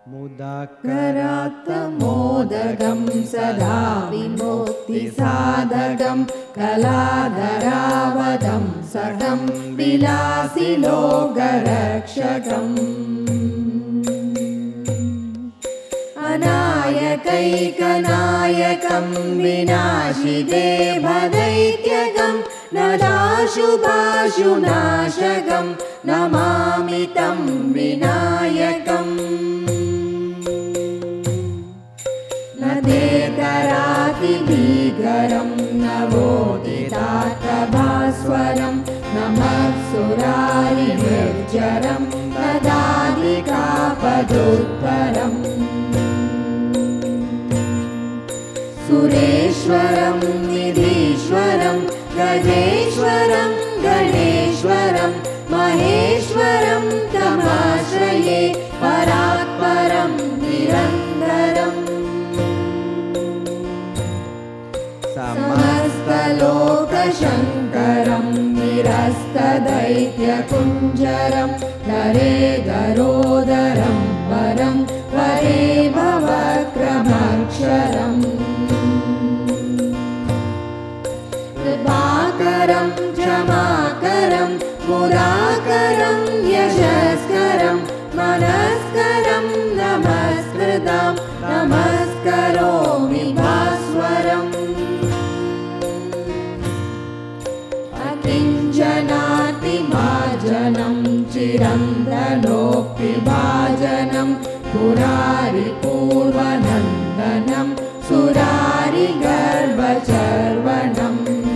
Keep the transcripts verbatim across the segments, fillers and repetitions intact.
करात्तमोदकं सदा विमुक्तिसाधकं कलाधरावधं सकं विलासिलोकरक्षकम् अनायकैकनायकं विनाशिदेवदैत्यकं नदाशुभाशुनाशकं नमामि तं विनायकम् न तेतरातिभीकरं नवोदितात्तभास्वरं नमः सुरारिनिर्जरं नदादिकापदुत्तरम् सुरेश्वरं निधीश्वरं गजेश्वरं गणेश्वरं महेश्वरं तमाश्रये परात्परं निरन्तरम् समस्तलोकशङ्करं निरस्तदैत्यकुञ्जरं धरेधरोदरं वरं वरे भवक्रमक्षरम् कृपाकरं क्षमाकरं मुदाकरं यशस्करं मनस्करं नमस्कृतं नमस्करोमि भास्वरम् अकिञ्चनातिमार्जनं चिरन्तनोऽपिभाजनं पुरारिपूर्वनन्दनं सुरारिगर्भचर्वणम्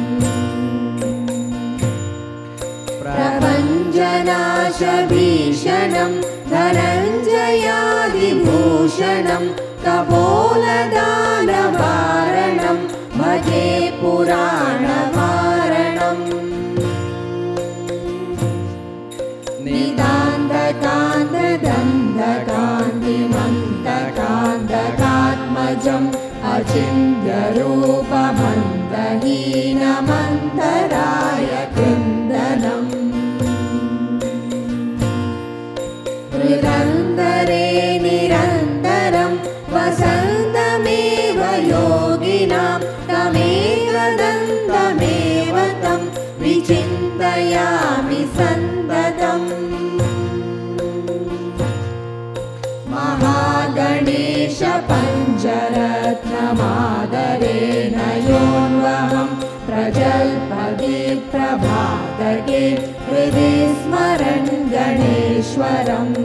प्रपञ्चनाशभीषणं धनञ्जयादिभूषणं कपोलदानवारणं भजे पुराणवारणम् निदान्तकान्तदन्तकान्तिमन्तकान्तकात्मजम् अचिन्त्यरूपमन्तहीनमन्तराय कृन्दनम् हृदन्तरे निरन्तरं वसन्तमेव योगिनां तमेकदन्तमेव तं विचिन्तयामि सन्ततम् महागणेश पञ्चरत्नमादरेण योऽन्वहं प्रजल्पति प्रभातके हृदि स्मरन् गणेश्वरम्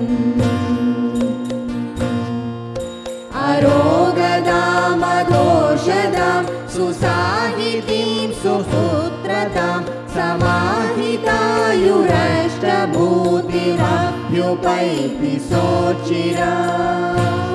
अरोगदामदोषदां सुसाहितीं सुसूत्रतां समाहितायुरष्टभूतिमभ्युपैति सोचिरा।